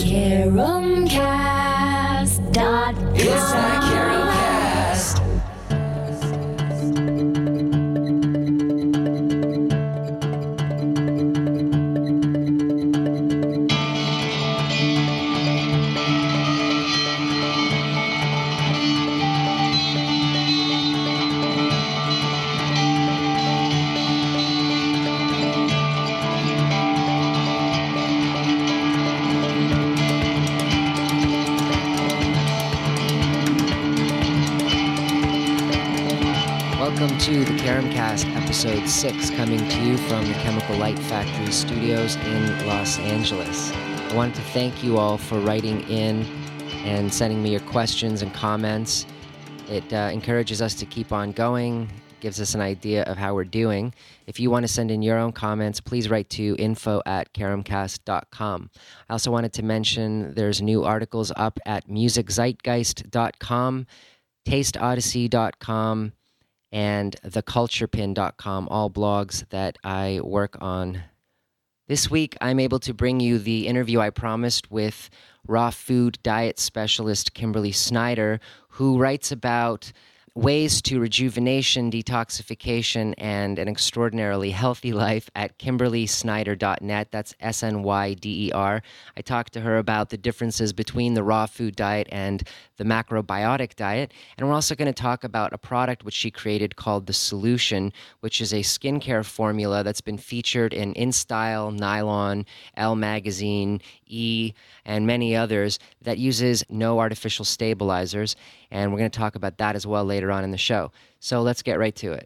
Caromcast.com. It's that Caromcast. Welcome to the Caromcast, episode 6, coming to you from the Chemical Light Factory studios in Los Angeles. I wanted to thank you all for writing in and sending me your questions and comments. It encourages us to keep on going, gives us an idea of how we're doing. If you want to send in your own comments, please write to info@caromcast.com. I also wanted to mention there's new articles up at musiczeitgeist.com, tasteodyssey.com, and theculturepin.com, all blogs that I work on. This week, I'm able to bring you the interview I promised with raw food diet specialist Kimberly Snyder, who writes about ways to rejuvenation, detoxification, and an extraordinarily healthy life at KimberlySnyder.net. That's SNYDER. I talked to her about the differences between the raw food diet and the macrobiotic diet. And we're also going to talk about a product which she created called The Solution, which is a skincare formula that's been featured in InStyle, Nylon, Elle Magazine, E, and many others that uses no artificial stabilizers. And we're going to talk about that as well later on in the show. So let's get right to it.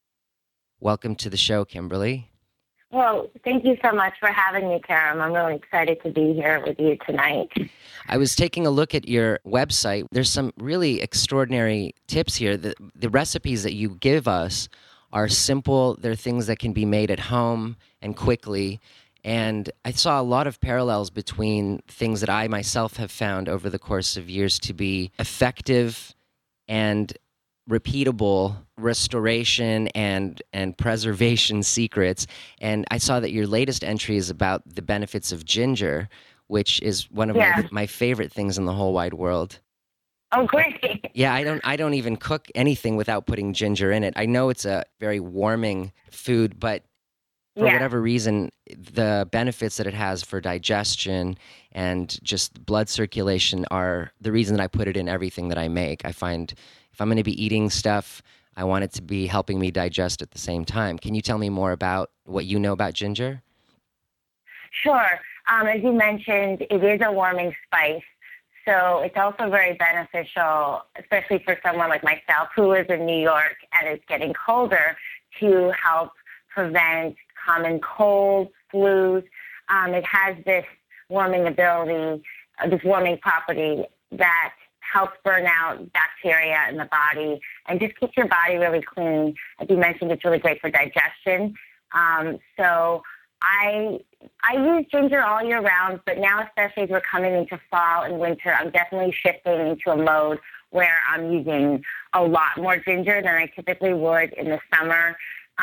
Welcome to the show, Kimberly. Well, thank you so much for having me, Karam. I'm really excited to be here with you tonight. I was taking a look at your website. There's some really extraordinary tips here. The recipes that you give us are simple. They're things that can be made at home and quickly. And I saw a lot of parallels between things that I myself have found over the course of years to be effective and repeatable restoration and preservation secrets. And I saw that your latest entry is about the benefits of ginger, which is one of my favorite things in the whole wide world. Oh, great. Yeah, I don't even cook anything without putting ginger in it. I know it's a very warming food, but for whatever reason, the benefits that it has for digestion and just blood circulation are the reason that I put it in everything that I make. I find if I'm going to be eating stuff, I want it to be helping me digest at the same time. Can you tell me more about what you know about ginger? Sure. As you mentioned, it is a warming spice. So it's also very beneficial, especially for someone like myself who is in New York and is getting colder, to help prevent common colds, flus. It has this warming ability, this warming property that helps burn out bacteria in the body and just keeps your body really clean. As you mentioned, it's really great for digestion. So I use ginger all year round, but now especially as we're coming into fall and winter, I'm definitely shifting into a mode where I'm using a lot more ginger than I typically would in the summer.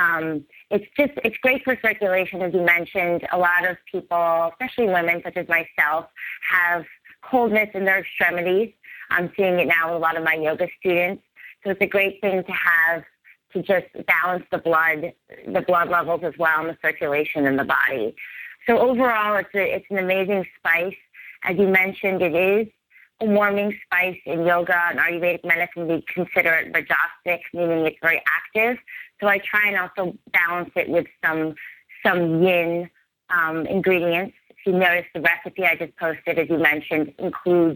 It's great for circulation, as you mentioned. A lot of people, especially women such as myself, have coldness in their extremities. I'm seeing it now with a lot of my yoga students. So it's a great thing to have to just balance the blood levels as well and the circulation in the body. So overall, it's an amazing spice. As you mentioned, it is a warming spice in yoga and Ayurvedic medicine. We consider it rajasic, meaning it's very active. So I try and also balance it with some yin ingredients. If you notice, the recipe I just posted, as you mentioned, includes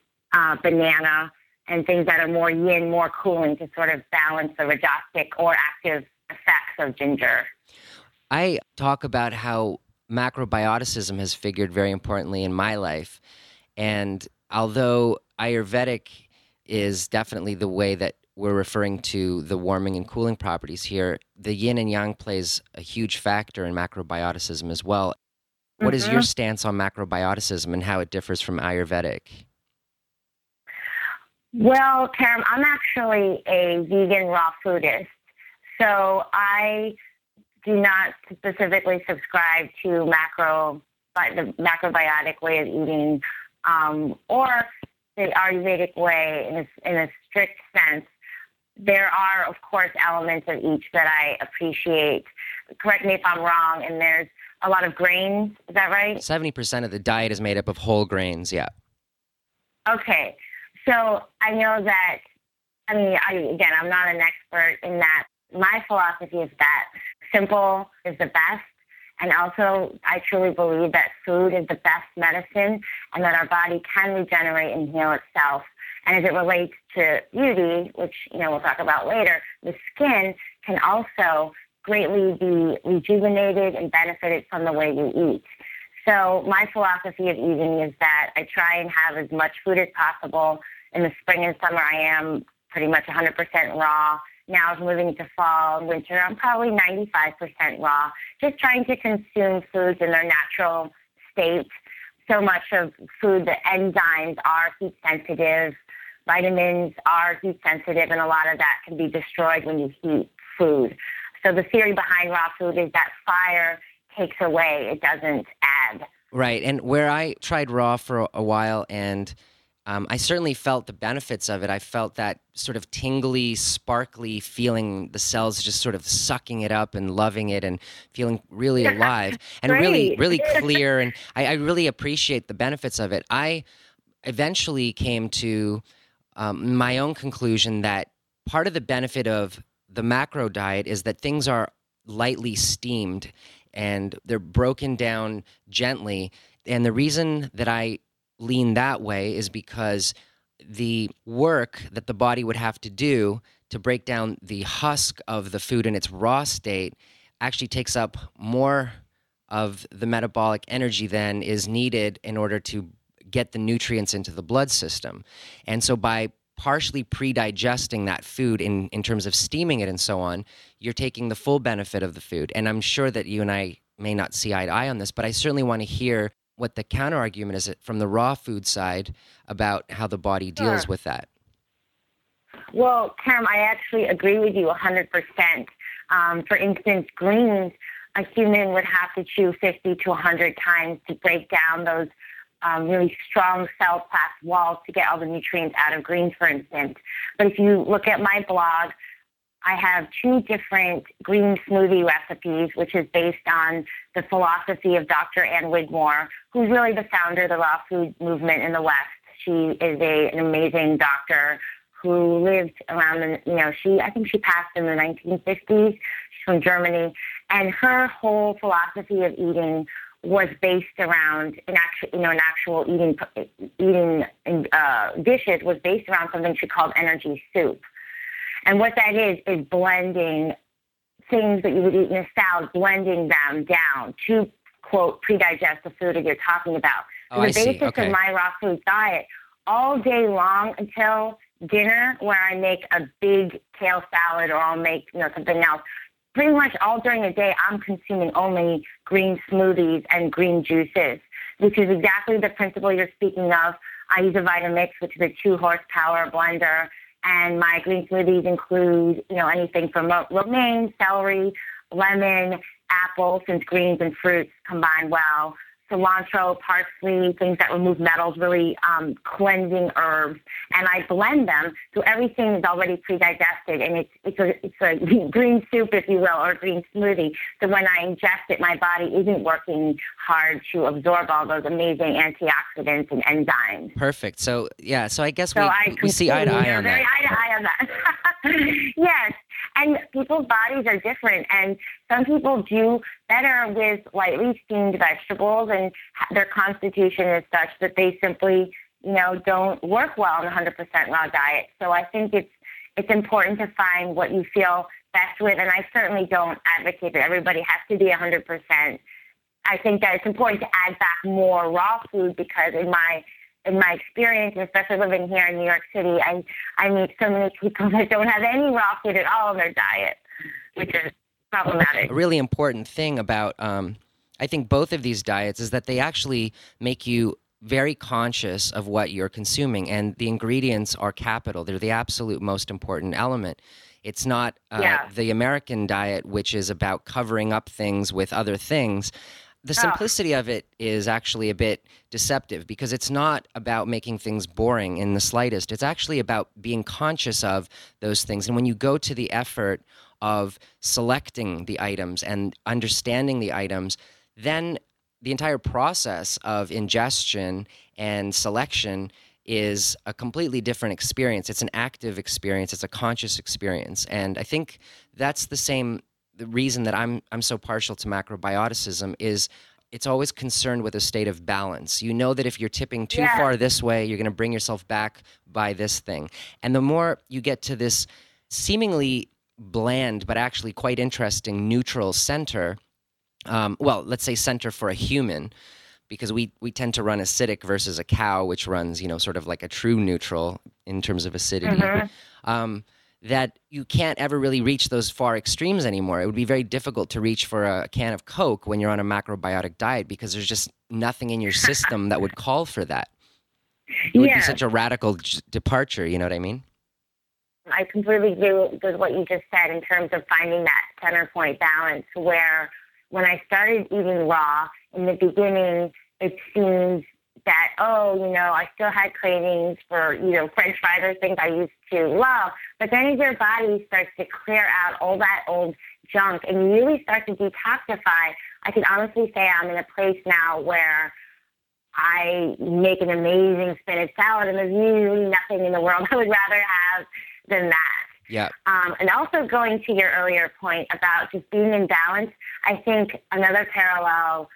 banana and things that are more yin, more cooling to sort of balance the rajasic or active effects of ginger. I talk about how macrobioticism has figured very importantly in my life. And although Ayurvedic is definitely the way that we're referring to the warming and cooling properties here, the yin and yang plays a huge factor in macrobioticism as well. What is your stance on macrobioticism and how it differs from Ayurvedic? Well, Karam, I'm actually a vegan raw foodist, so I do not specifically subscribe to macrobiotics the macrobiotic way of eating, or the Ayurvedic way in a strict sense, there are, of course, elements of each that I appreciate. Correct me if I'm wrong, and there's a lot of grains. Is that right? 70% of the diet is made up of whole grains, yeah. Okay. So I know that, again, I'm not an expert in that. My philosophy is that simple is the best. And also, I truly believe that food is the best medicine and that our body can regenerate and heal itself. And as it relates to beauty, which, we'll talk about later, the skin can also greatly be rejuvenated and benefited from the way you eat. So my philosophy of eating is that I try and have as much food as possible. In the spring and summer, I am pretty much 100% raw. Now as moving into fall and winter, I'm probably 95% raw, just trying to consume foods in their natural state. So much of food, the enzymes are heat sensitive, vitamins are heat sensitive, and a lot of that can be destroyed when you heat food. So the theory behind raw food is that fire takes away, it doesn't add. Right, and where I tried raw for a while, and I certainly felt the benefits of it. I felt that sort of tingly, sparkly feeling, the cells just sort of sucking it up and loving it and feeling really alive and really, really clear. And I really appreciate the benefits of it. I eventually came to my own conclusion that part of the benefit of the macro diet is that things are lightly steamed and they're broken down gently. And the reason that I lean that way is because the work that the body would have to do to break down the husk of the food in its raw state actually takes up more of the metabolic energy than is needed in order to get the nutrients into the blood system. And so by partially pre-digesting that food in terms of steaming it and so on, you're taking the full benefit of the food. And I'm sure that you and I may not see eye to eye on this, but I certainly want to hear what the counter-argument is from the raw food side about how the body deals with that. Well, Cam, I actually agree with you 100%. For instance, greens, a human would have to chew 50 to 100 times to break down those really strong cell-packed walls to get all the nutrients out of greens, for instance. But if you look at my blog, I have 2 different green smoothie recipes, which is based on the philosophy of Dr. Ann Wigmore, who's really the founder of the raw food movement in the West. She is an amazing doctor who lived around I think she passed in the 1950s. She's from Germany. And her whole philosophy of eating was based around an actual eating dishes was based around something she called energy soup. And what that is blending things that you would eat in a salad, blending them down to, quote, pre-digest the food that you're talking about. So the basis of my raw food diet, all day long until dinner, where I make a big kale salad or I'll make something else, pretty much all during the day, I'm consuming only green smoothies and green juices, which is exactly the principle you're speaking of. I use a Vitamix, which is a 2-horsepower blender. And my green smoothies include, anything from romaine, celery, lemon, apple, since greens and fruits combine well, cilantro, parsley, things that remove metals, really cleansing herbs. And I blend them so everything is already pre-digested, and it's a green soup, if you will, or a green smoothie. So when I ingest it, my body isn't working hard to absorb all those amazing antioxidants and enzymes. Perfect. So, yeah, so I guess we see eye to eye on that. Very eye to eye on that. Yes. And people's bodies are different, and some people do better with lightly steamed vegetables, and their constitution is such that they simply, don't work well on a 100% raw diet. So I think it's important to find what you feel best with, and I certainly don't advocate that everybody has to be 100%. I think that it's important to add back more raw food because in my experience, especially living here in New York City, I meet so many people that don't have any raw food at all in their diet, which is problematic. A really important thing about, I think, both of these diets is that they actually make you very conscious of what you're consuming, and the ingredients are capital. They're the absolute most important element. It's not the American diet, which is about covering up things with other things. The Oh, simplicity of it is actually a bit deceptive because it's not about making things boring in the slightest. It's actually about being conscious of those things. And when you go to the effort of selecting the items and understanding the items, then the entire process of ingestion and selection is a completely different experience. It's an active experience. It's a conscious experience. And I think that's the reason that I'm so partial to macrobioticism is it's always concerned with a state of balance. You know that if you're tipping too yeah. far this way, you're going to bring yourself back by this thing. And the more you get to this seemingly bland but actually quite interesting neutral center, well, let's say center for a human, because we tend to run acidic versus a cow, which runs, sort of like a true neutral in terms of acidity. That you can't ever really reach those far extremes anymore. It would be very difficult to reach for a can of Coke when you're on a macrobiotic diet because there's just nothing in your system that would call for that. It would be such a radical departure, you know what I mean? I completely agree with what you just said in terms of finding that center point balance where when I started eating raw, in the beginning, it seemed that, I still had cravings for, French fries or things I used to love. But then as your body starts to clear out all that old junk and you really start to detoxify, I can honestly say I'm in a place now where I make an amazing spinach salad and there's usually nothing in the world I would rather have than that. Yeah. And also going to your earlier point about just being in balance, I think another parallel,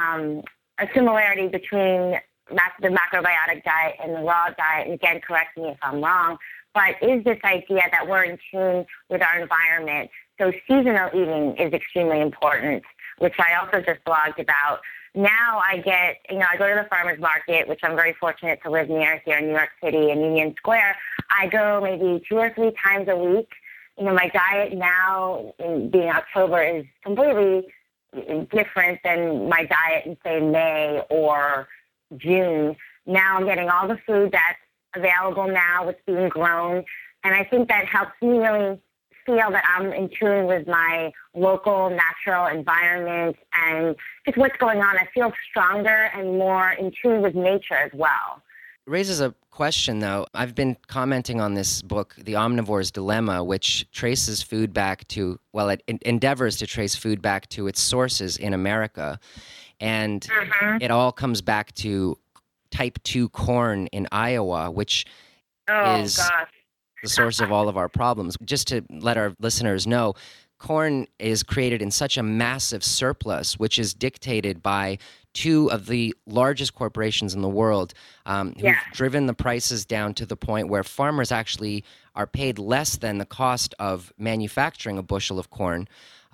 a similarity between the macrobiotic diet and the raw diet, and again, correct me if I'm wrong, but is this idea that we're in tune with our environment. So seasonal eating is extremely important, which I also just blogged about. Now I go to the farmer's market, which I'm very fortunate to live near here in New York City in Union Square. I go maybe 2 or 3 times a week. My diet now, being October, is completely different than my diet in, say, May or June. Now I'm getting all the food that's available now, what's being grown, and I think that helps me really feel that I'm in tune with my local natural environment and just what's going on. I feel stronger and more in tune with nature as well. It raises a question, though. I've been commenting on this book, The Omnivore's Dilemma, which traces food back to, it endeavors to trace food back to its sources in America. And it all comes back to type 2 corn in Iowa, which is the source of all of our problems. Just to let our listeners know, corn is created in such a massive surplus, which is dictated by 2 of the largest corporations in the world who've driven the prices down to the point where farmers actually are paid less than the cost of manufacturing a bushel of corn.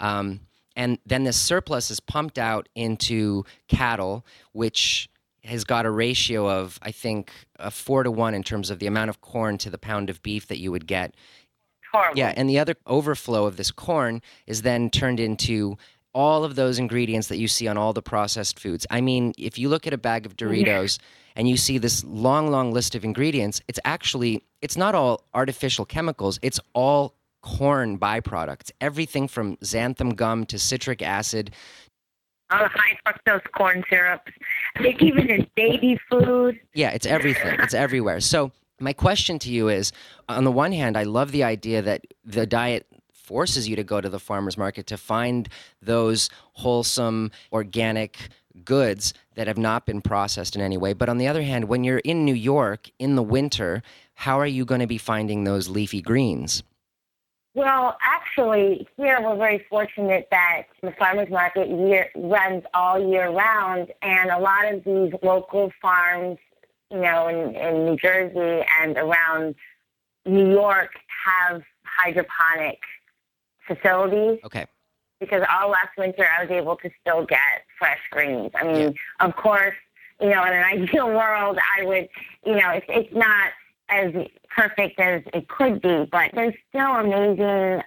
And then this surplus is pumped out into cattle, which has got a ratio of, I think, 4-to-1 in terms of the amount of corn to the pound of beef that you would get. Horrible. Yeah, and the other overflow of this corn is then turned into all of those ingredients that you see on all the processed foods. I mean, if you look at a bag of Doritos and you see this long, long list of ingredients, it's not all artificial chemicals. It's all corn byproducts. Everything from xanthan gum to citric acid. All the high fructose corn syrups. They keep it in baby food. Yeah, it's everything. It's everywhere. So my question to you is, on the one hand, I love the idea that the diet forces you to go to the farmer's market to find those wholesome, organic goods that have not been processed in any way. But on the other hand, when you're in New York in the winter, how are you going to be finding those leafy greens? Well, actually, here we're very fortunate that the farmers market runs all year round, and a lot of these local farms, in New Jersey and around New York have hydroponic facilities. Okay. Because all last winter I was able to still get fresh greens. I mean, of course, in an ideal world, I would, it's not as perfect as it could be, but there's still amazing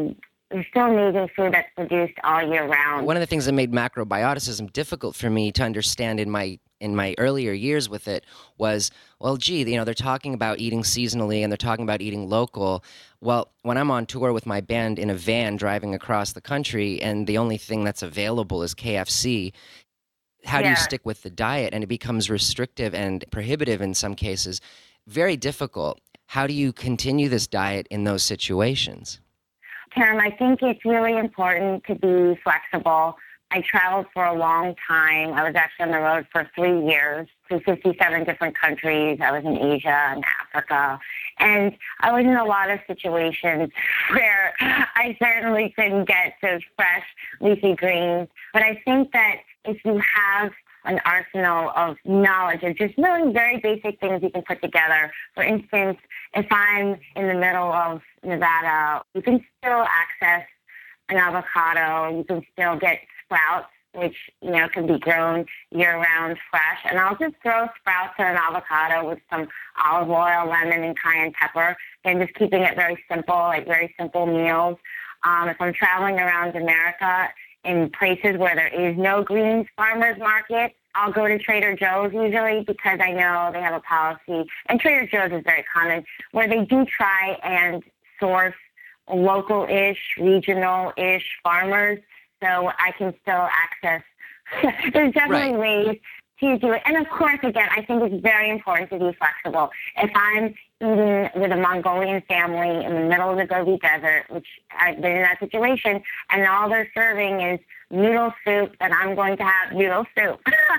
food that's produced all year round. One of the things that made macrobioticism difficult for me to understand in my earlier years with it was, they're talking about eating seasonally and they're talking about eating local. Well, when I'm on tour with my band in a van driving across the country and the only thing that's available is KFC, how do you stick with the diet? And it becomes restrictive and prohibitive in some cases. Very difficult. How do you continue this diet in those situations? Karen, I think it's really important to be flexible. I traveled for a long time. I was actually on the road for 3 years to 57 different countries. I was in Asia and Africa. And I was in a lot of situations where I certainly couldn't get those fresh leafy greens. But I think that if you have an arsenal of knowledge of just really very basic things you can put together. For instance, if I'm in the middle of Nevada, you can still access an avocado. You can still get sprouts, which, can be grown year-round fresh. And I'll just throw sprouts in an avocado with some olive oil, lemon, and cayenne pepper, and just keeping it very simple, like very simple meals. If I'm traveling around America in places where there is no greens farmers market, I'll go to Trader Joe's usually because I know they have a policy, and Trader Joe's is very common, where they do try and source local-ish, regional-ish farmers, so I can still access. There's definitely ways to do it. And of course, again, I think it's very important to be flexible. If I'm eating with a Mongolian family in the middle of the Gobi Desert, which I've been in that situation, and all they're serving is noodle soup, then I'm going to have noodle soup.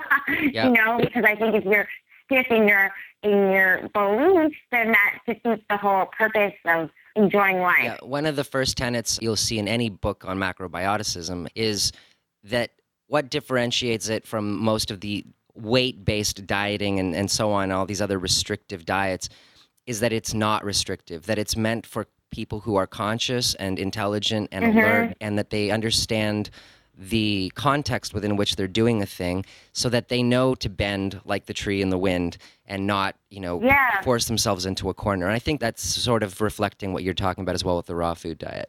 Yep. Because I think if you're stiff in your beliefs, then that defeats the whole purpose of enjoying life. Yeah, one of the first tenets you'll see in any book on macrobioticism is that what differentiates it from most of the weight-based dieting and so on, all these other restrictive diets, is that it's not restrictive, that it's meant for people who are conscious and intelligent and alert, and that they understand the context within which they're doing a thing so that they know to bend like the tree in the wind and not, force themselves into a corner. And I think that's sort of reflecting what you're talking about as well with the raw food diet.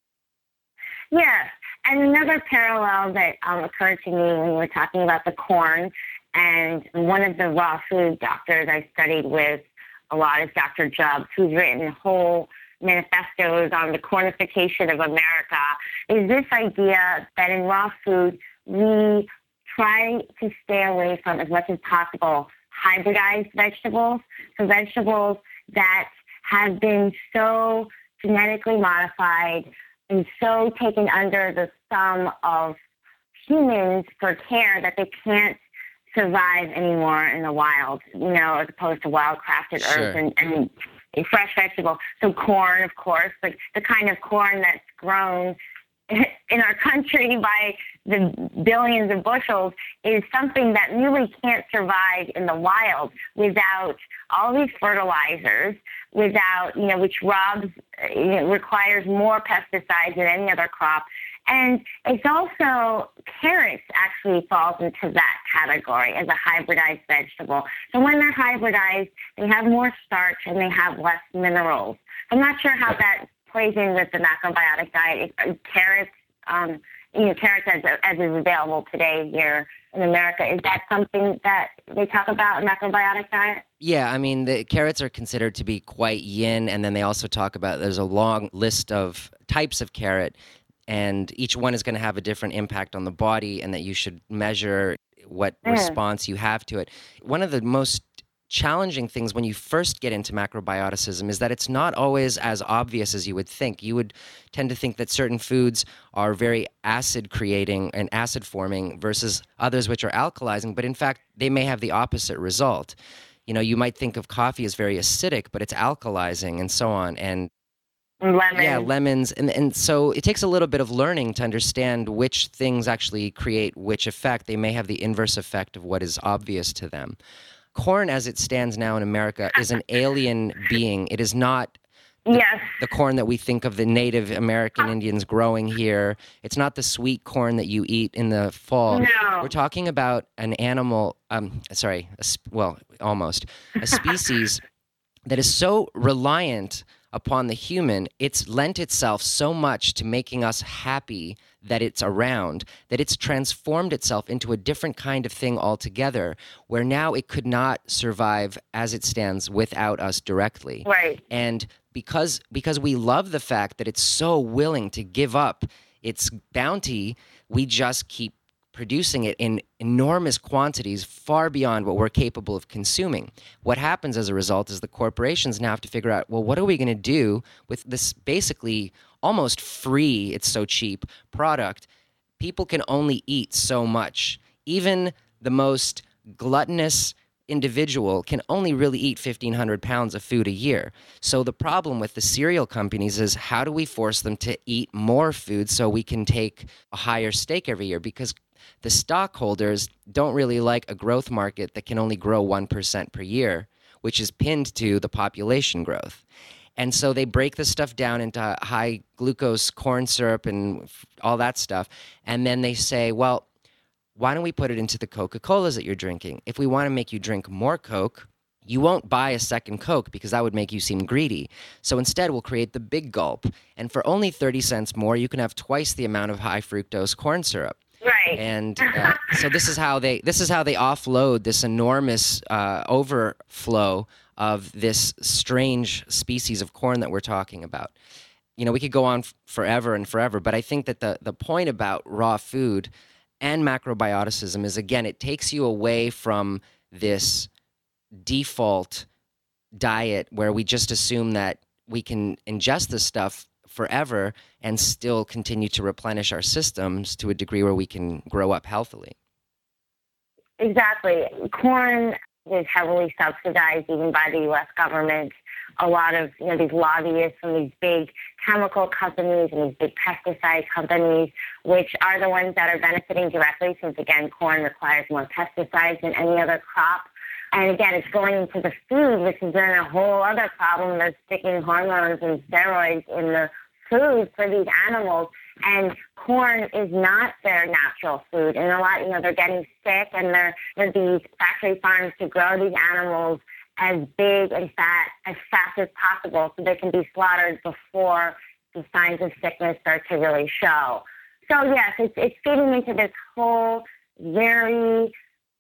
Yeah. And another parallel that occurred to me when we were talking about the corn, and one of the raw food doctors I studied with a lot is Dr. Jubbs, who's written whole manifestos on the cornification of America, is this idea that in raw food, we try to stay away from, as much as possible, hybridized vegetables, so vegetables that have been so genetically modified and so taken under the thumb of humans for care that they can't survive anymore in the wild, as opposed to wild-crafted herbs and a fresh vegetable. So corn, of course, the kind of corn that's grown in our country by the billions of bushels is something that really can't survive in the wild without all these fertilizers, without, which requires more pesticides than any other crop. And it's also, carrots actually falls into that category as a hybridized vegetable. So when they're hybridized, they have more starch and they have less minerals. I'm not sure how that plays in with the macrobiotic diet. Carrots, carrots as is available today here in America, is that something that they talk about in macrobiotic diet? Yeah, I mean, the carrots are considered to be quite yin, and then they also talk about there's a long list of types of carrot, and each one is going to have a different impact on the body, and that you should measure what response you have to it. One of the most challenging things when you first get into macrobioticism is that it's not always as obvious as you would think. You would tend to think that certain foods are very acid creating and acid forming versus others which are alkalizing, but in fact, they may have the opposite result. You might think of coffee as very acidic, but it's alkalizing and so on. And lemons. Yeah, lemons. And so it takes a little bit of learning to understand which things actually create which effect. They may have the inverse effect of what is obvious to them. Corn, as it stands now in America, is an alien being. It is not the corn that we think of the Native American Indians growing here. It's not the sweet corn that you eat in the fall. No. We're talking about an animal, almost, a species that is so reliant upon the human, it's lent itself so much to making us happy that it's around, that it's transformed itself into a different kind of thing altogether, where now it could not survive as it stands without us directly. Right. And because we love the fact that it's so willing to give up its bounty, we just keep producing it in enormous quantities, far beyond what we're capable of consuming. What happens as a result is the corporations now have to figure out, well, what are we going to do with this basically almost free, it's so cheap, product? People can only eat so much. Even the most gluttonous individual can only really eat 1,500 pounds of food a year. So the problem with the cereal companies is, how do we force them to eat more food so we can take a higher stake every year? Because the stockholders don't really like a growth market that can only grow 1% per year, which is pinned to the population growth. And so they break the stuff down into high glucose corn syrup and all that stuff. And then they say, well, why don't we put it into the Coca-Colas that you're drinking? If we want to make you drink more Coke, you won't buy a second Coke because that would make you seem greedy. So instead, we'll create the Big Gulp. And for only 30 cents more, you can have twice the amount of high fructose corn syrup. Right. And so this is how they offload this enormous overflow of this strange species of corn that we're talking about. You know, we could go on forever and forever, but I think that the point about raw food and macrobioticism is, again, it takes you away from this default diet where we just assume that we can ingest this stuff forever and still continue to replenish our systems to a degree where we can grow up healthily. Exactly. Corn is heavily subsidized even by the U.S. government. A lot of these lobbyists from these big chemical companies and these big pesticide companies, which are the ones that are benefiting directly, since, again, corn requires more pesticides than any other crop. And, again, it's going into the food, which is then a whole other problem of sticking hormones and steroids in the food for these animals. And corn is not their natural food. And a lot, they're getting sick, and there's these factory farms to grow these animals as big and as fast as possible so they can be slaughtered before the signs of sickness start to really show. So, yes, it's feeding into this whole very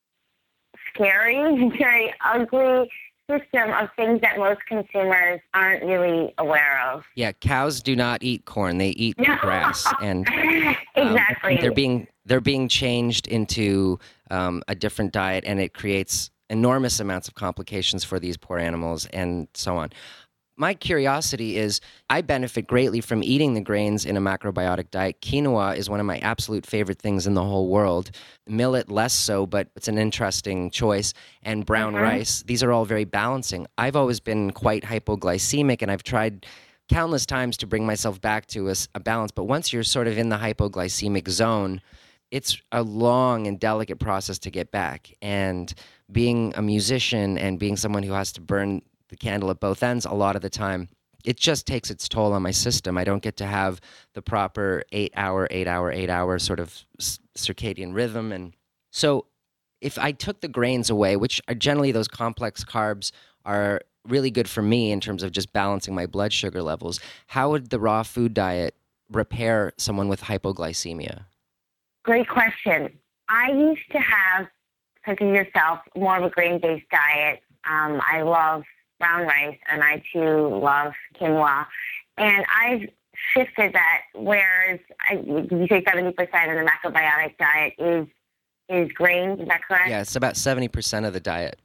scary, very ugly system of things that most consumers aren't really aware of. Yeah, cows do not eat corn; they eat grass, and exactly. They're being changed into a different diet, and it creates enormous amounts of complications for these poor animals, and so on. My curiosity is, I benefit greatly from eating the grains in a macrobiotic diet. Quinoa is one of my absolute favorite things in the whole world. Millet, less so, but it's an interesting choice. And brown rice, these are all very balancing. I've always been quite hypoglycemic, and I've tried countless times to bring myself back to a balance. But once you're sort of in the hypoglycemic zone, it's a long and delicate process to get back. And being a musician and being someone who has to burn the candle at both ends a lot of the time, it just takes its toll on my system. I don't get to have the proper 8 hour sort of circadian rhythm. And so if I took the grains away, which are generally those complex carbs are really good for me in terms of just balancing my blood sugar levels, how would the raw food diet repair someone with hypoglycemia? Great question. I used to have, cooking yourself, more of a grain-based diet. I love brown rice, and I too love quinoa. And I've shifted that, whereas you say 70% of the macrobiotic diet is grains, is that correct? Yeah, it's about 70% of the diet.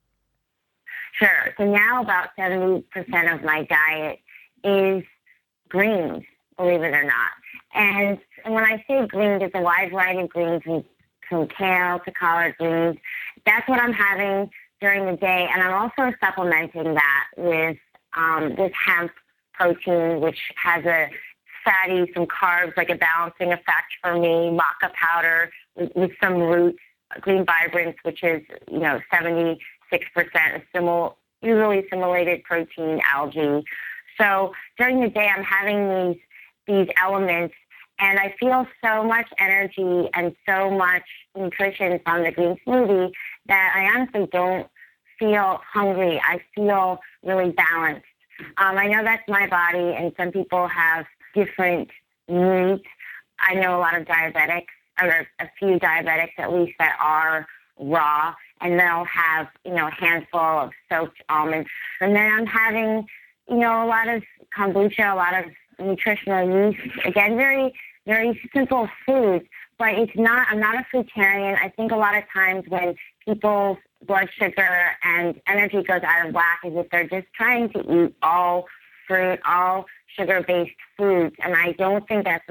Sure. So now about 70% of my diet is greens, believe it or not. And when I say greens, it's a wide variety of greens, from kale to collard greens. That's what I'm having during the day, and I'm also supplementing that with hemp protein, which has a fatty, some carbs, like a balancing effect for me, maca powder with some roots, green vibrance, which is 76% usually assimilated protein, algae. So during the day, I'm having these elements, and I feel so much energy and so much nutrition from the green smoothie that I honestly don't feel hungry. I feel really balanced. I know that's my body, and some people have different needs. I know a lot of diabetics, or a few diabetics at least, that are raw, and they'll have, a handful of soaked almonds. And then I'm having, a lot of kombucha, a lot of nutritional yeast. Again, very, very simple foods, but I'm not a fruitarian. I think a lot of times when people's blood sugar and energy goes out of whack is if they're just trying to eat all fruit, all sugar-based foods. And I don't think that's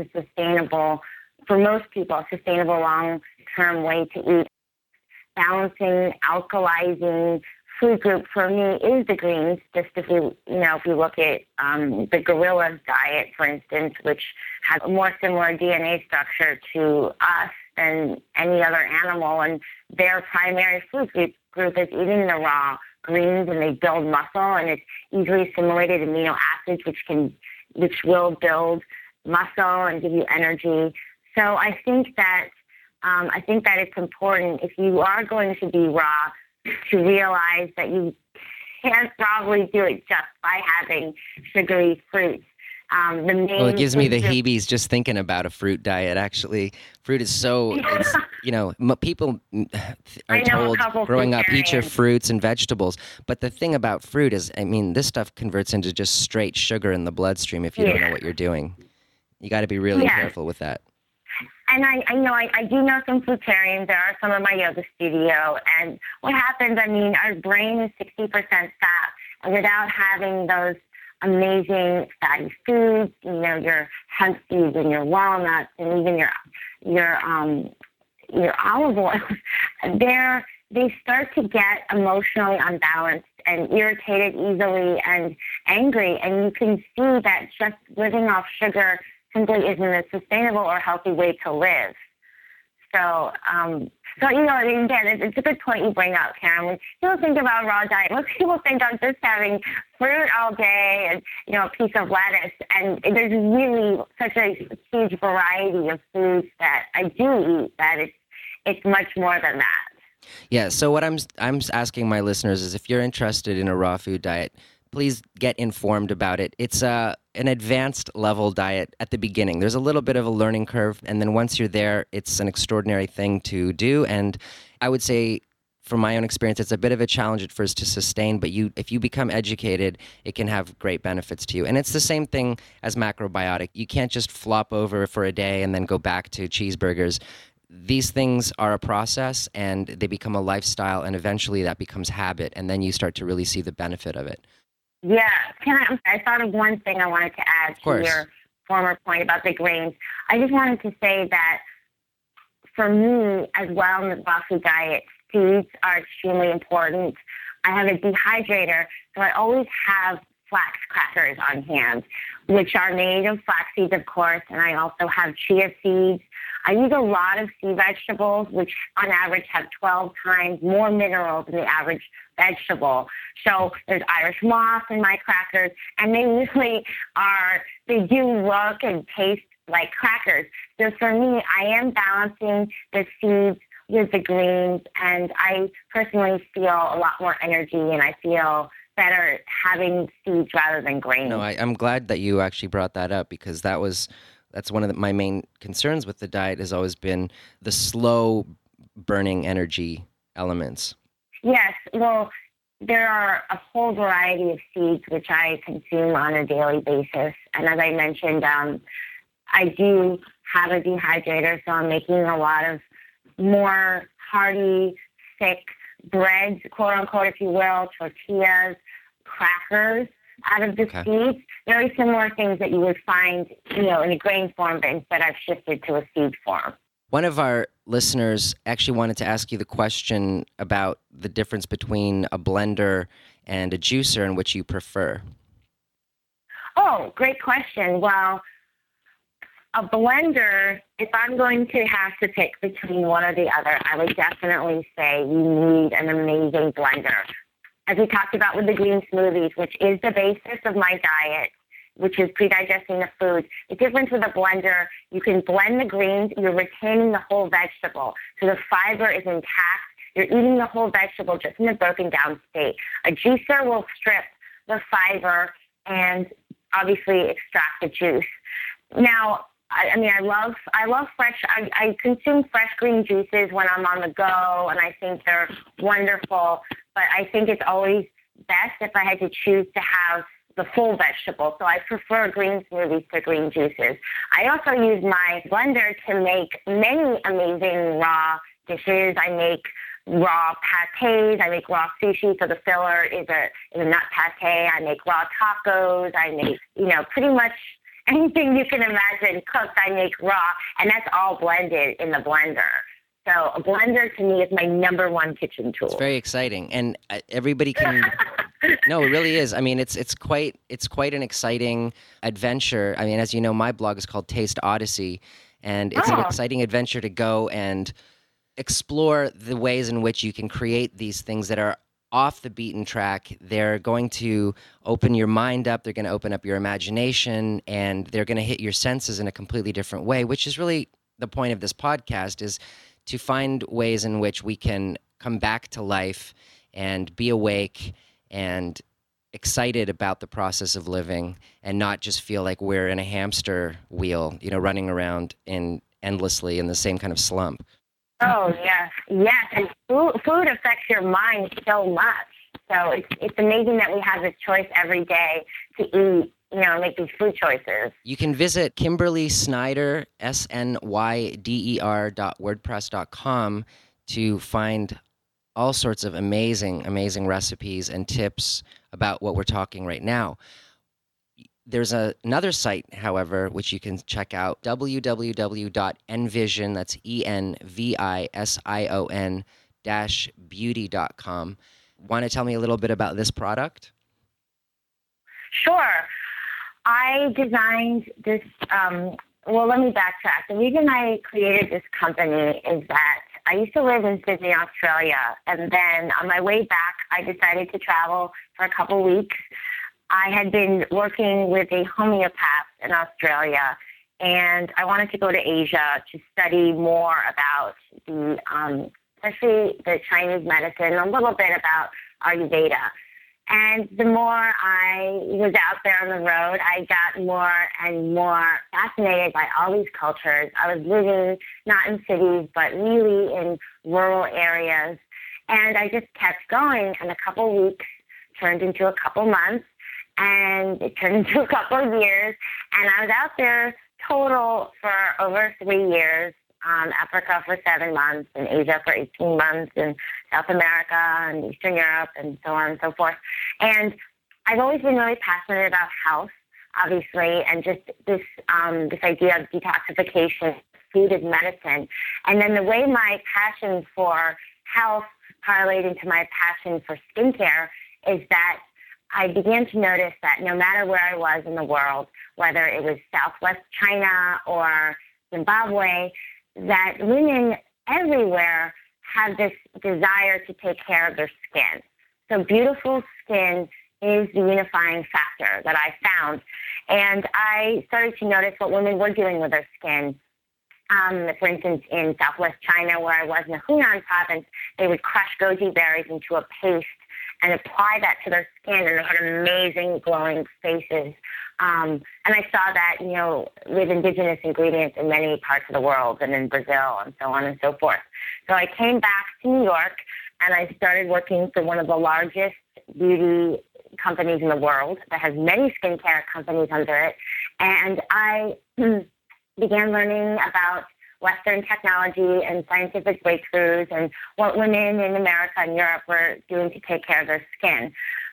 for most people, a sustainable long-term way to eat. Balancing, alkalizing food group for me is the greens. Just if you look at the gorilla diet, for instance, which has a more similar DNA structure to us than any other animal, and their primary food group is eating the raw greens, and they build muscle, and it's easily assimilated amino acids, which will build muscle and give you energy. So I think that it's important, if you are going to be raw, to realize that you can't probably do it just by having sugary fruits. It gives me the heebies just thinking about a fruit diet, actually. Fruit is so, people are told growing up, eat your fruits and vegetables. But the thing about fruit is, this stuff converts into just straight sugar in the bloodstream if you don't know what you're doing. You got to be really careful with that. And I do know some fruitarians. There are some in my yoga studio. And what happens, our brain is 60% fat. And without having those amazing fatty foods, your hemp seeds and your walnuts and even your olive oil, they start to get emotionally unbalanced and irritated easily and angry. And you can see that just living off sugar simply isn't a sustainable or healthy way to live. So again, it's a good point you bring up, Karen. When people think about raw diet, most people think I'm just having fruit all day and, a piece of lettuce. And there's really such a huge variety of foods that I do eat that it's much more than that. Yeah, so what I'm asking my listeners is, if you're interested in a raw food diet, please get informed about it. It's an advanced level diet at the beginning. There's a little bit of a learning curve, and then once you're there, it's an extraordinary thing to do. And I would say, from my own experience, it's a bit of a challenge at first to sustain, but if you become educated, it can have great benefits to you. And it's the same thing as macrobiotic. You can't just flop over for a day and then go back to cheeseburgers. These things are a process, and they become a lifestyle, and eventually that becomes habit, and then you start to really see the benefit of it. Yeah. I thought of one thing I wanted to add to your former point about the grains. I just wanted to say that for me as well in the raw food diet, seeds are extremely important. I have a dehydrator, so I always have flax crackers on hand, which are made of flax seeds, of course, and I also have chia seeds. I use a lot of sea vegetables, which on average have 12 times more minerals than the average vegetable. So there's Irish moss in my crackers, and they do look and taste like crackers. So for me, I am balancing the seeds with the greens, and I personally feel a lot more energy, and I feel better having seeds rather than grains. No, I'm glad that you actually brought that up, because that's one of my main concerns with the diet has always been the slow burning energy elements. Yes, well, there are a whole variety of seeds which I consume on a daily basis. And as I mentioned, I do have a dehydrator, so I'm making a lot of more hearty, thick breads, quote unquote, if you will, tortillas, crackers out of the seeds. Very similar things that you would find, in a grain form, but instead I've shifted to a seed form. One of our listeners actually wanted to ask you the question about the difference between a blender and a juicer and which you prefer. Oh, great question. Well, a blender, if I'm going to have to pick between one or the other, I would definitely say you need an amazing blender. As we talked about with the green smoothies, which is the basis of my diet, which is pre-digesting the food. The difference with a blender, you can blend the greens, you're retaining the whole vegetable. So the fiber is intact. You're eating the whole vegetable just in a broken down state. A juicer will strip the fiber and obviously extract the juice. Now, I love fresh, I consume fresh green juices when I'm on the go, and I think they're wonderful. But I think it's always best if I had to choose to have the full vegetable. So I prefer green smoothies to green juices. I also use my blender to make many amazing raw dishes. I make raw pates. I make raw sushi. So the filler is a nut pate. I make raw tacos. I make, pretty much anything you can imagine cooked, I make raw. And that's all blended in the blender. So a blender to me is my number one kitchen tool. It's very exciting. And everybody can... No, it really is. I mean, it's quite an exciting adventure. I mean, as you know, my blog is called Taste Odyssey, and it's an exciting adventure to go and explore the ways in which you can create these things that are off the beaten track. They're going to open your mind up, they're going to open up your imagination, and they're going to hit your senses in a completely different way, which is really the point of this podcast, is to find ways in which we can come back to life and be awake and excited about the process of living, and not just feel like we're in a hamster wheel, running around endlessly in the same kind of slump. Oh, yes. Yes, and food affects your mind so much. So it's amazing that we have this choice every day to eat, make these food choices. You can visit Kimberly Snyder, SNYDER.wordpress.com to find all sorts of amazing recipes and tips about what we're talking right now. There's another site, however, which you can check out, www.envision, that's ENVISION-beauty.com. Want to tell me a little bit about this product? Sure. I designed this, let me backtrack. The reason I created this company is that I used to live in Sydney, Australia, and then on my way back, I decided to travel for a couple weeks. I had been working with a homeopath in Australia, and I wanted to go to Asia to study more about especially the Chinese medicine, a little bit about Ayurveda. And the more I was out there on the road, I got more and more fascinated by all these cultures. I was living not in cities, but really in rural areas. And I just kept going, and a couple weeks turned into a couple months, and it turned into a couple of years. And I was out there total for over 3 years. Africa for 7 months, and Asia for 18 months, and South America and Eastern Europe, and so on and so forth. And I've always been really passionate about health, obviously, and just this idea of detoxification, food as medicine. And then the way my passion for health parlayed into my passion for skincare is that I began to notice that no matter where I was in the world, whether it was Southwest China or Zimbabwe, that women everywhere have this desire to take care of their skin. So beautiful skin is the unifying factor that I found. And I started to notice what women were doing with their skin. For instance, in Southwest China, where I was in the Hunan province, they would crush goji berries into a paste and apply that to their skin, and they had amazing glowing faces. And I saw that, with indigenous ingredients in many parts of the world and in Brazil and so on and so forth. So I came back to New York, and I started working for one of the largest beauty companies in the world that has many skincare companies under it. And I began learning about Western technology and scientific breakthroughs and what women in America and Europe were doing to take care of their skin.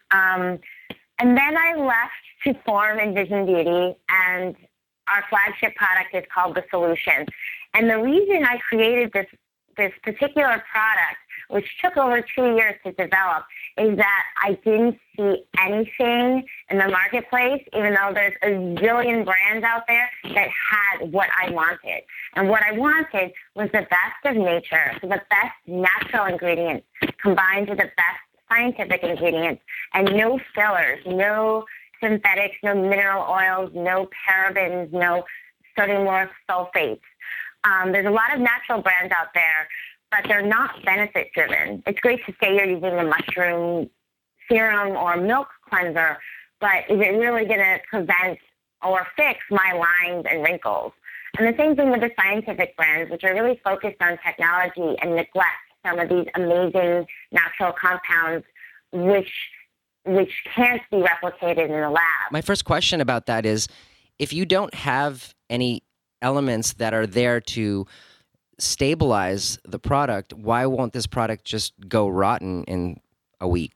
And then I left to form Envision Beauty, and our flagship product is called The Solution. And the reason I created this particular product, which took over 2 years to develop, is that I didn't see anything in the marketplace, even though there's a zillion brands out there, that had what I wanted. And what I wanted was the best of nature, so the best natural ingredients combined with the best scientific ingredients, and no fillers, no synthetics, no mineral oils, no parabens, no sodium lauryl sulfates. There's a lot of natural brands out there, but they're not benefit-driven. It's great to say you're using a mushroom serum or milk cleanser, but is it really going to prevent or fix my lines and wrinkles? And the same thing with the scientific brands, which are really focused on technology and neglect some of these amazing natural compounds, which which can't be replicated in a lab. My first question about that is, if you don't have any elements that are there to stabilize the product, why won't this product just go rotten in a week?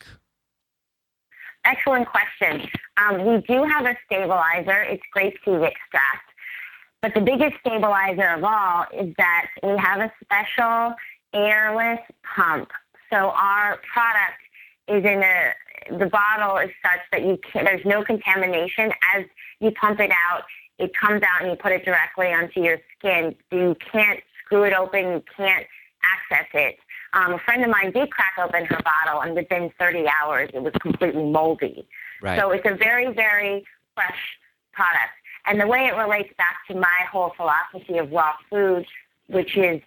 Excellent question. We do have a stabilizer. It's grape seed extract. But the biggest stabilizer of all is that we have a special airless pump. So our product is the bottle is such that there's no contamination. As you pump it out, it comes out and you put it directly onto your skin. You can't screw it open. You can't access it. A friend of mine did crack open her bottle, and within 30 hours, it was completely moldy. Right. So it's a very, very fresh product. And the way it relates back to my whole philosophy of raw food, which is,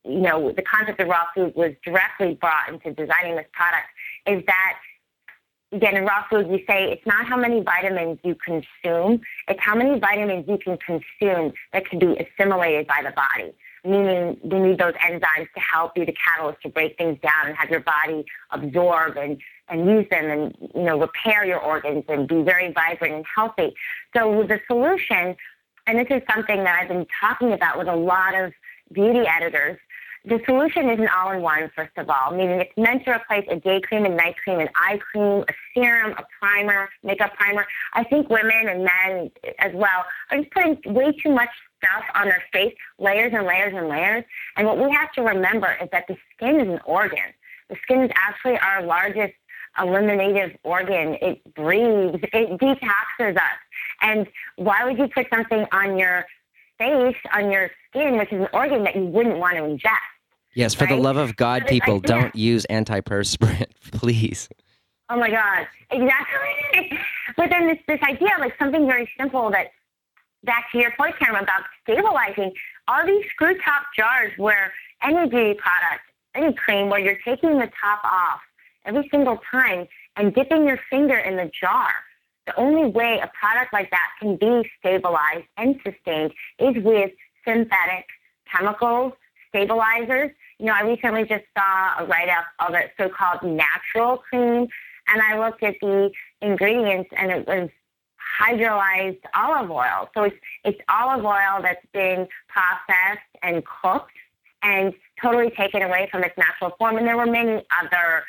the concept of raw food was directly brought into designing this product, is that, again, in raw food, we say it's not how many vitamins you consume, it's how many vitamins you can consume that can be assimilated by the body. Meaning you need those enzymes to help be the catalyst to break things down and have your body absorb and use them and, repair your organs and be very vibrant and healthy. So the solution, and this is something that I've been talking about with a lot of beauty editors, the solution is an all-in-one, first of all, meaning it's meant to replace a day cream, a night cream, an eye cream, a serum, a primer, makeup primer. I think women and men as well are just putting way too much stuff on their face, layers and layers and layers. And what we have to remember is that the skin is an organ. The skin is actually our largest eliminative organ. It breathes. It detoxes us. And why would you put something on your face, on your skin, which is an organ that you wouldn't want to ingest? Yes, for the love of God, people, don't use antiperspirant, please. Oh, my God. Exactly. But then this idea, like something very simple that, back to your point, Cameron, about stabilizing, all these screw-top jars where any beauty product, any cream, where you're taking the top off every single time and dipping your finger in the jar. The only way a product like that can be stabilized and sustained is with synthetic chemicals, stabilizers. I recently just saw a write-up of a so-called natural cream, and I looked at the ingredients, and it was hydrolyzed olive oil. So it's olive oil that's been processed and cooked and totally taken away from its natural form. And there were many other,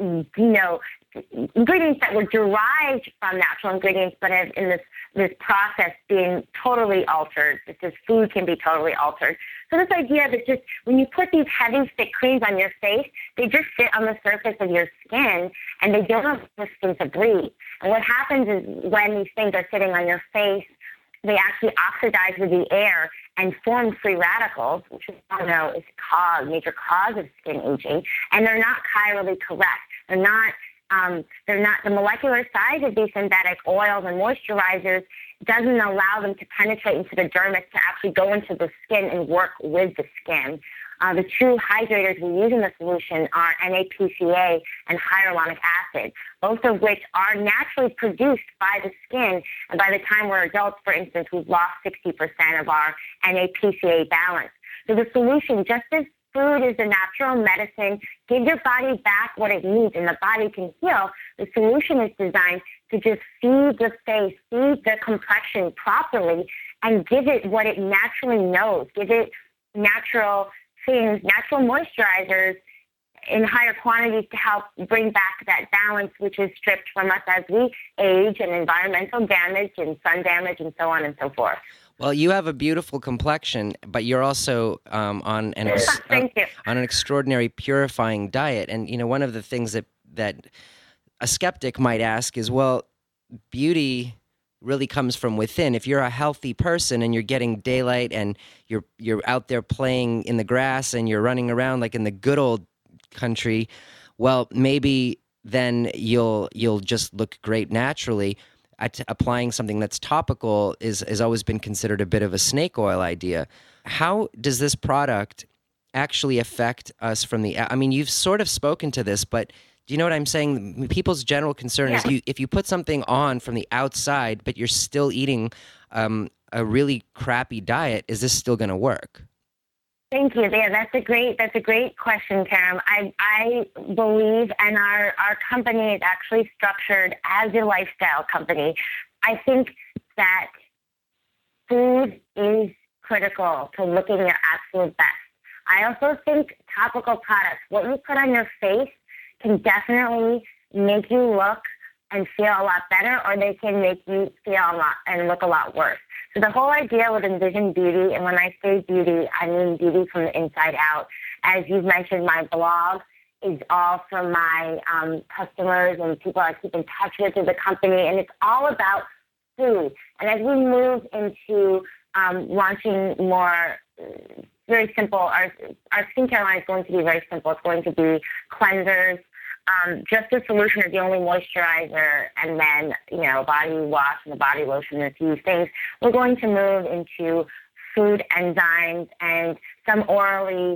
ingredients that were derived from natural ingredients, but have in this process being totally altered. This food can be totally altered. So this idea that just when you put these heavy, thick creams on your face, they just sit on the surface of your skin and they don't have the skin to breathe. And what happens is when these things are sitting on your face, they actually oxidize with the air and form free radicals, which we all know is a major cause of skin aging, and they're not chirally correct. They're not the molecular size of these synthetic oils and moisturizers doesn't allow them to penetrate into the dermis to actually go into the skin and work with the skin. The true hydrators we use in the solution are NAPCA and hyaluronic acid, both of which are naturally produced by the skin. And by the time we're adults, for instance, we've lost 60% of our NAPCA balance. So the solution, just as food is a natural medicine, give your body back what it needs and the body can heal, the solution is designed to just feed the face, feed the complexion properly, and give it what it naturally knows. Give it natural things, natural moisturizers in higher quantities to help bring back that balance which is stripped from us as we age, and environmental damage and sun damage and so on and so forth. Well, you have a beautiful complexion, but you're also on an extraordinary purifying diet. And one of the things that a skeptic might ask is, well, beauty really comes from within. If you're a healthy person and you're getting daylight and you're out there playing in the grass and you're running around like in the good old country, well, maybe then you'll just look great naturally. Applying something that's topical has always been considered a bit of a snake oil idea. How does this product actually affect us from the... I mean, you've sort of spoken to this, but do you know what I'm saying? People's general concern is if you put something on from the outside, but you're still eating a really crappy diet, is this still going to work? Thank you. Yeah, that's a great question, Karam. I believe, and our company is actually structured as a lifestyle company. I think that food is critical to looking your absolute best. I also think topical products, what you put on your face, can definitely make you look and feel a lot better, or they can make you feel a lot and look a lot worse. So the whole idea with Envision Beauty, and when I say beauty, I mean beauty from the inside out. As you've mentioned, my blog is all for my customers and people I keep in touch with in the company, and it's all about food. And as we move into launching more very simple, our skincare line is going to be very simple. It's going to be cleansers, just the solution is the only moisturizer, and then, body wash and a body lotion and a few things. We're going to move into food enzymes and some oral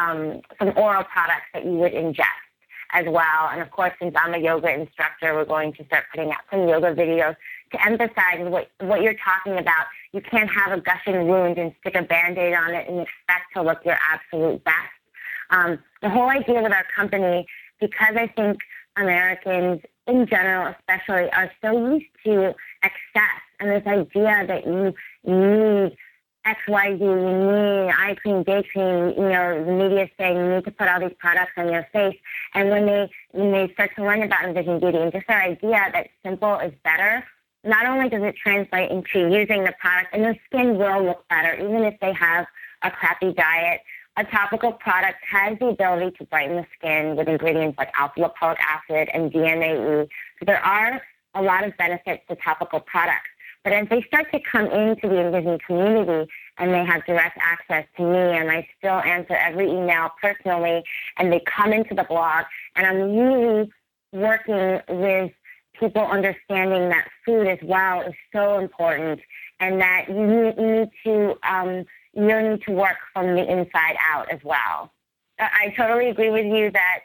products that you would ingest as well. And of course, since I'm a yoga instructor, we're going to start putting out some yoga videos to emphasize what you're talking about. You can't have a gushing wound and stick a Band-Aid on it and expect to look your absolute best. The whole idea with our company, because I think Americans in general especially are so used to excess and this idea that you need XYZ, you need eye cream, day cream, the media is saying you need to put all these products on your face. And when they start to learn about Envision Beauty and just their idea that simple is better, not only does it translate into using the product, and their skin will look better, even if they have a crappy diet. A topical product has the ability to brighten the skin with ingredients like alpha-lipoic acid and DMAE. So there are a lot of benefits to topical products. But as they start to come into the Envision community and they have direct access to me, and I still answer every email personally, and they come into the blog, and I'm really working with people understanding that food as well is so important, and that you need to work from the inside out as well. I totally agree with you that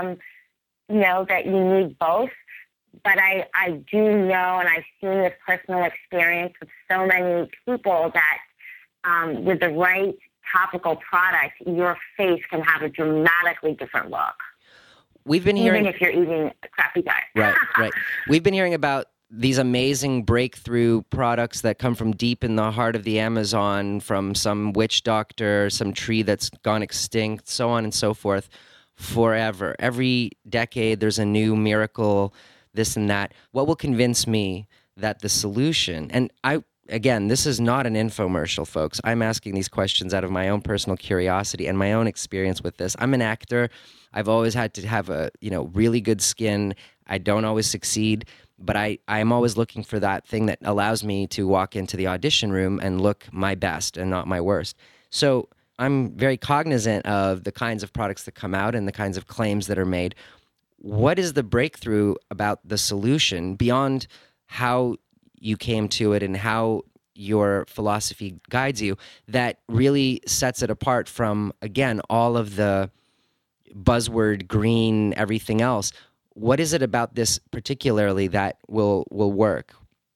that you need both. But I do know, and I've seen this personal experience with so many people, that with the right topical product, your face can have a dramatically different look. We've been hearing, even if you're eating a crappy diet. Right. We've been hearing about these amazing breakthrough products that come from deep in the heart of the Amazon, from some witch doctor, some tree that's gone extinct, so on and so forth, forever. Every decade, there's a new miracle, this and that. What will convince me that the solution, and again, this is not an infomercial, folks. I'm asking these questions out of my own personal curiosity and my own experience with this. I'm an actor. I've always had to have a really good skin. I don't always succeed, but I'm always looking for that thing that allows me to walk into the audition room and look my best and not my worst. So I'm very cognizant of the kinds of products that come out and the kinds of claims that are made. What is the breakthrough about the solution beyond how you came to it and how your philosophy guides you that really sets it apart from, again, all of the buzzword green, everything else? What is it about this particularly that will work?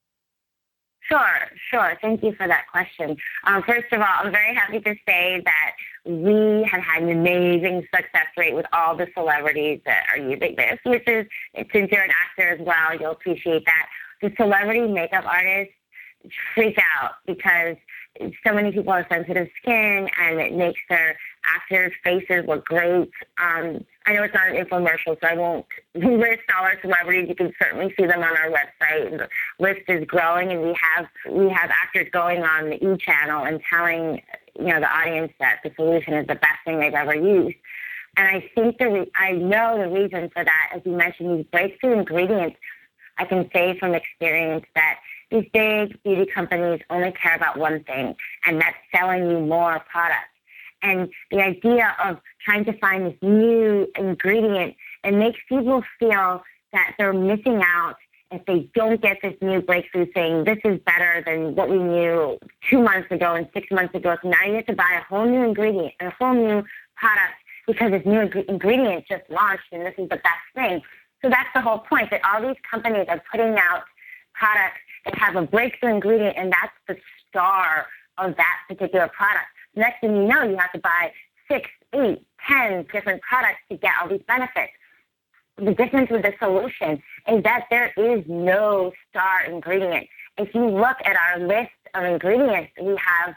Sure. Thank you for that question. First of all, I'm very happy to say that we have had an amazing success rate with all the celebrities that are using this, which is, since you're an actor as well, you'll appreciate that. The celebrity makeup artists freak out because so many people have sensitive skin, and it makes their actors' faces look great. I know it's not an infomercial, so I won't list all our celebrities. You can certainly see them on our website. The list is growing, and we have actors going on the E! channel and telling the audience that the solution is the best thing they've ever used. And I think I know the reason for that, as you mentioned, these breakthrough ingredients. I can say from experience that these big beauty companies only care about one thing, and that's selling you more products. And the idea of trying to find this new ingredient, it makes people feel that they're missing out if they don't get this new breakthrough thing. This is better than what we knew 2 months ago and 6 months ago. So now you have to buy a whole new ingredient and a whole new product because this new ingredient just launched and this is the best thing. So that's the whole point, that all these companies are putting out products that have a breakthrough ingredient, and that's the star of that particular product. Next thing you know, you have to buy 6, 8, 10 different products to get all these benefits. The difference with the solution is that there is no star ingredient. If you look at our list of ingredients, we have,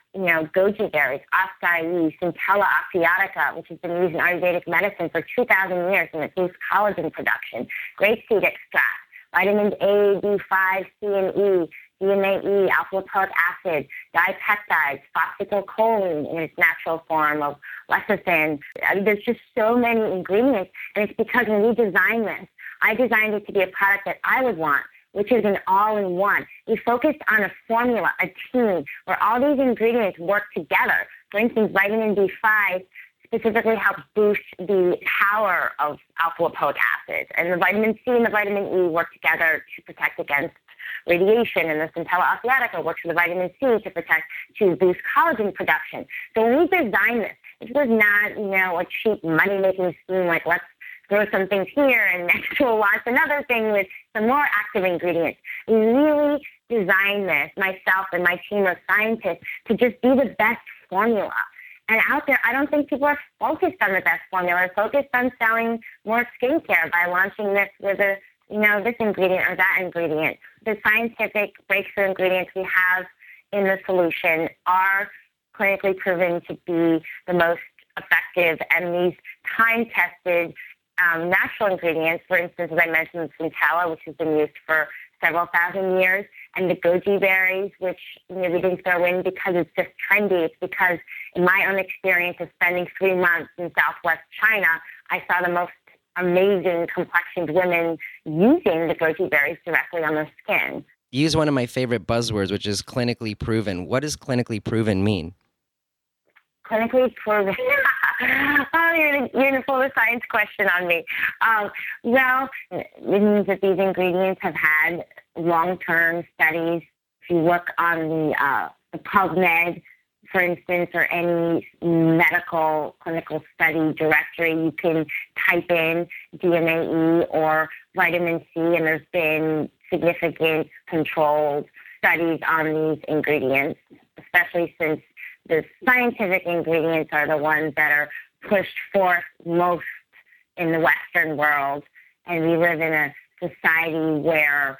goji berries, acai, Centella asiatica, which has been used in Ayurvedic medicine for 2,000 years, and it boosts collagen production, grapeseed extract, vitamins A, B5, C, and E, DNA E, alpha-lipoic acid, dipeptides, phosphatidylcholine in its natural form of lecithin. There's just so many ingredients, and it's because when we designed this, I designed it to be a product that I would want, which is an all-in-one. We focused on a formula, a team, where all these ingredients work together. For instance, vitamin B5 specifically helps boost the power of alpha-lipoic acid, and the vitamin C and the vitamin E work together to protect against radiation, and the Centella asiatica works with the vitamin C to boost collagen production. So when we designed this, it was not, a cheap money-making scheme like let's throw some things here and next we'll launch another thing with some more active ingredients. We really designed this, myself and my team of scientists, to just be the best formula. And out there, I don't think people are focused on the best formula. They're focused on selling more skincare by launching this with this ingredient or that ingredient. The scientific breakthrough ingredients we have in the solution are clinically proven to be the most effective, and these time-tested natural ingredients, for instance, as I mentioned, Centella, which has been used for several thousand years, and the goji berries, which we didn't throw in because it's just trendy. It's because in my own experience of spending 3 months in Southwest China, I saw the most amazing complexioned women using the goji berries directly on their skin. You use one of my favorite buzzwords, which is clinically proven. What does clinically proven mean? Clinically proven. Oh, you're going to pull the science question on me. Well, it means that these ingredients have had long-term studies. If you look on the PubMed, for instance, or any medical clinical study directory, you can type in DNA E or vitamin C, and there's been significant controlled studies on these ingredients, especially since the scientific ingredients are the ones that are pushed forth most in the Western world. And we live in a society where,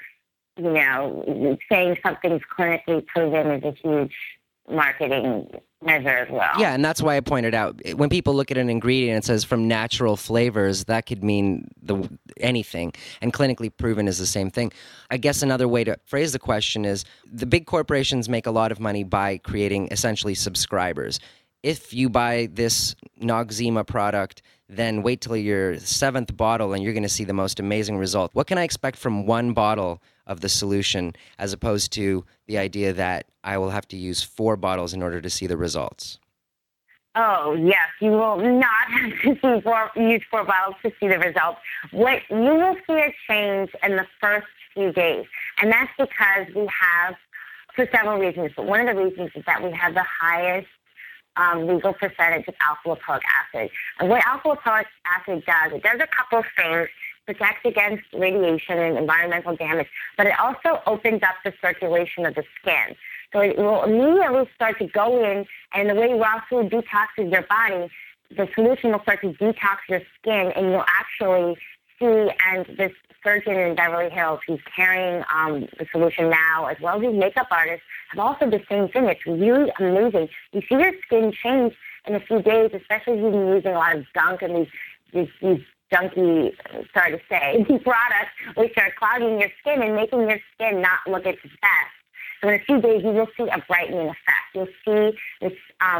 saying something's clinically proven is a huge marketing measure as well. Yeah, and that's why I pointed out, when people look at an ingredient and it says from natural flavors, that could mean anything, and clinically proven is the same thing. I guess another way to phrase the question is, the big corporations make a lot of money by creating essentially subscribers. If you buy this Noxzema product, then wait till your 7th bottle and you're going to see the most amazing result. What can I expect from one bottle of the solution, as opposed to the idea that I will have to use 4 bottles in order to see the results? Oh, yes. You will not have to use 4 bottles to see the results. What you will see a change in the first few days, and that's because we have, for several reasons, but one of the reasons is that we have the highest legal percentage of alpha-lipoic acid. And what alpha-lipoic acid does, it does a couple of things, protects against radiation and environmental damage, but it also opens up the circulation of the skin. So it will immediately start to go in, and the way raw food detoxes your body, the solution will start to detox your skin, and you'll actually see, and this surgeon in Beverly Hills who's carrying the solution now, as well as these makeup artists, have also the same thing. It's really amazing. You see your skin change in a few days, especially if you've been using a lot of gunk and these junky, sorry to say, products which are clogging your skin and making your skin not look its best. So in a few days, you will see a brightening effect. You'll see this,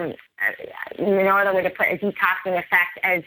no other way to put it, a detoxing effect as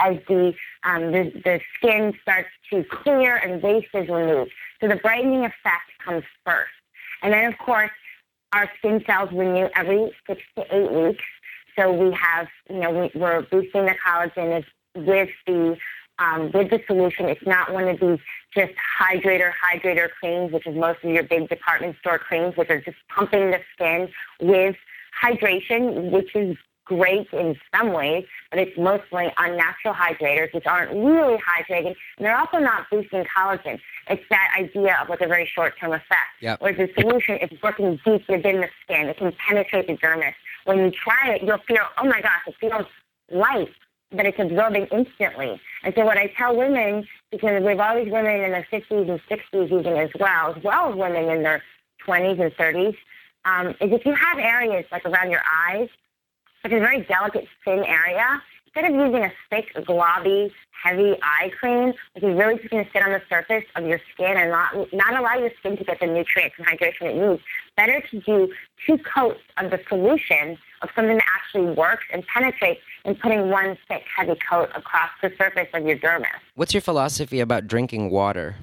the skin starts to clear and waste is removed. So the brightening effect comes first. And then, of course, our skin cells renew every 6 to 8 weeks. So we have, we're boosting the collagen with the solution. It's not one of these just hydrator creams, which is most of your big department store creams, which are just pumping the skin with hydration, which is great in some ways, but it's mostly unnatural hydrators, which aren't really hydrating, and they're also not boosting collagen. It's that idea of like a very short-term effect. Yep. Whereas the solution is working deep within the skin. It can penetrate the dermis, when you try it, you'll feel, oh my gosh, it feels light, that it's absorbing instantly. And so what I tell women, because we've always women in their 50s and 60s even as well as women in their 20s and 30s, is if you have areas like around your eyes, which is a very delicate, thin area, instead of using a thick, globby, heavy eye cream, which is really just going to sit on the surface of your skin and not allow your skin to get the nutrients and hydration it needs, better to do 2 coats of the solution of something that actually works and penetrates than putting one thick, heavy coat across the surface of your dermis. What's your philosophy about drinking water?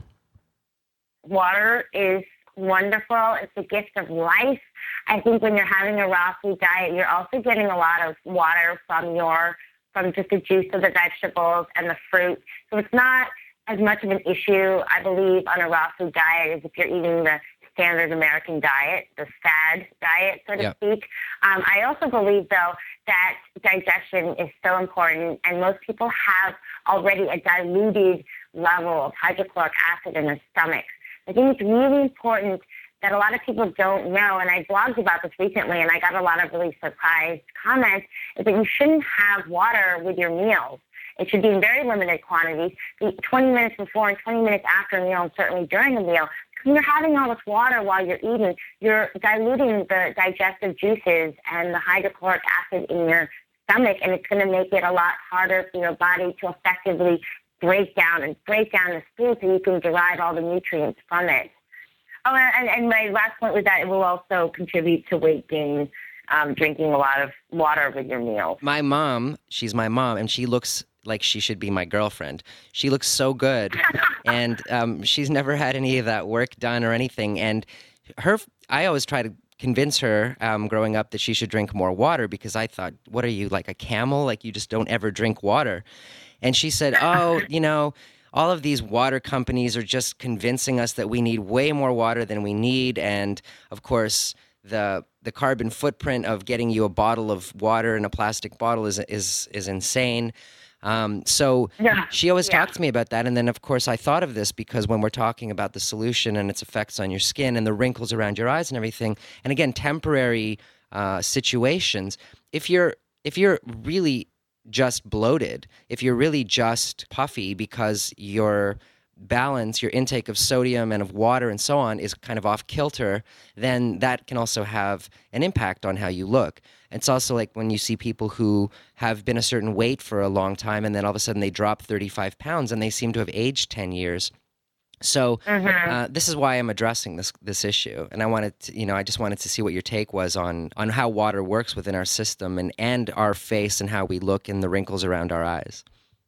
Water is wonderful. It's a gift of life. I think when you're having a raw food diet, you're also getting a lot of water from just the juice of the vegetables and the fruit. So it's not as much of an issue, I believe, on a raw food diet as if you're eating the standard American diet, the SAD diet, so to speak. I also believe, though, that digestion is so important, and most people have already a diluted level of hydrochloric acid in their stomachs. I think it's really important that a lot of people don't know, and I blogged about this recently, and I got a lot of really surprised comments, is that you shouldn't have water with your meals. It should be in very limited quantities, 20 minutes before and 20 minutes after a meal, and certainly during a meal. When you're having all this water while you're eating, you're diluting the digestive juices and the hydrochloric acid in your stomach, and it's going to make it a lot harder for your body to effectively break down the food so you can derive all the nutrients from it. Oh, and my last point was that it will also contribute to weight gain, drinking a lot of water with your meals. My mom, she's my mom, and she looks like she should be my girlfriend. She looks so good, and she's never had any of that work done or anything. And I always try to convince her growing up that she should drink more water, because I thought, what are you, like a camel? Like you just don't ever drink water. And she said, oh, all of these water companies are just convincing us that we need way more water than we need. And of course, the carbon footprint of getting you a bottle of water in a plastic bottle is insane. So she always talked to me about that. And then, of course, I thought of this because when we're talking about the solution and its effects on your skin and the wrinkles around your eyes and everything, and again, temporary situations, if you're really just bloated, if you're really just puffy because your balance, your intake of sodium and of water and so on is kind of off kilter, then that can also have an impact on how you look. It's also like when you see people who have been a certain weight for a long time and then all of a sudden they drop 35 pounds and they seem to have aged 10 years. So this is why I'm addressing this issue, and I just wanted to see what your take was on how water works within our system and our face and how we look in the wrinkles around our eyes.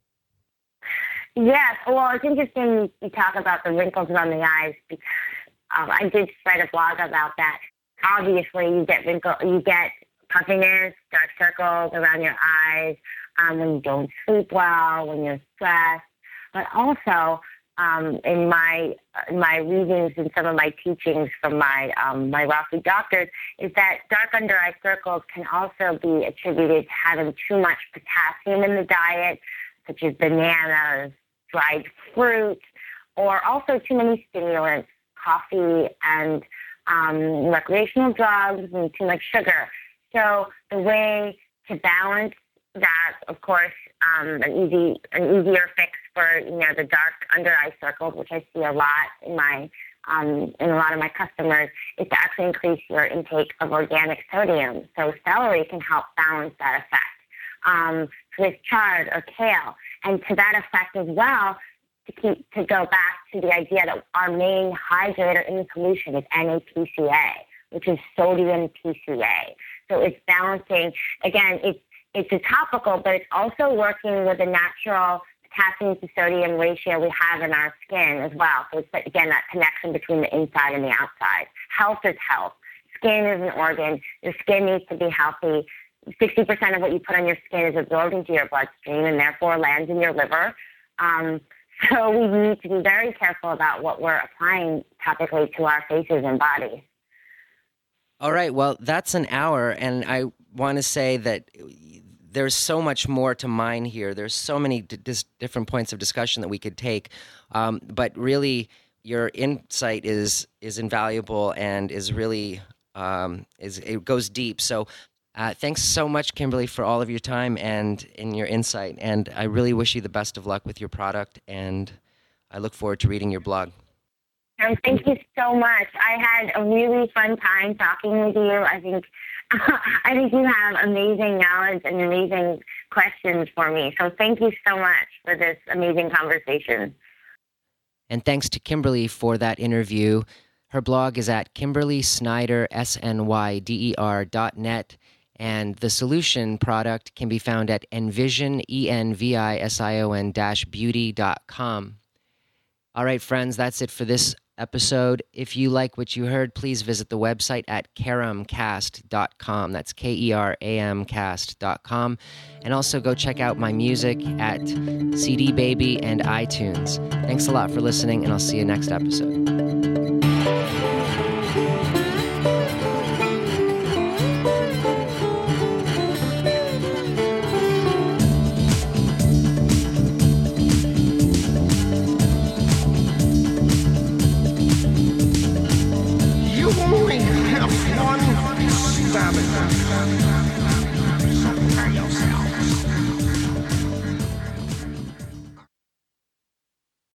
Yes, well, it's interesting you talk about the wrinkles around the eyes, because I did write a blog about that. Obviously, you get puffiness, dark circles around your eyes when you don't sleep well, when you're stressed, but also in my readings and some of my teachings from my raw food doctors is that dark under eye circles can also be attributed to having too much potassium in the diet, such as bananas, dried fruit, or also too many stimulants, coffee and recreational drugs, and too much sugar. So the way to balance that, of course, an easier fix for the dark under eye circles, which I see a lot in a lot of my customers, is to actually increase your intake of organic sodium. So celery can help balance that effect. With chard or kale, and to that effect as well, to go back to the idea that our main hydrator in the solution is NAPCA, which is sodium PCA. So it's balancing. Again, it's a topical, but it's also working with the natural potassium to sodium ratio we have in our skin as well. So it's, again, that connection between the inside and the outside. Health is health. Skin is an organ. Your skin needs to be healthy. 60% of what you put on your skin is absorbed into your bloodstream and therefore lands in your liver. So we need to be very careful about what we're applying topically to our faces and bodies. All right. Well, that's an hour, and I want to say that there's so much more to mine here. There's so many different points of discussion that we could take, but really, your insight is invaluable and is really it goes deep. So Thanks so much, Kimberly, for all of your time and in your insight. And I really wish you the best of luck with your product. And I look forward to reading your blog. Thank you so much. I had a really fun time talking with you. I think you have amazing knowledge and amazing questions for me. So thank you so much for this amazing conversation. And thanks to Kimberly for that interview. Her blog is at KimberlySnyder.net, and the solution product can be found at envision-beauty.com. All right, friends, that's it for this episode. If you like what you heard, please visit the website at keramcast.com. That's KERAMcast.com. And also go check out my music at CD Baby and iTunes. Thanks a lot for listening, and I'll see you next episode.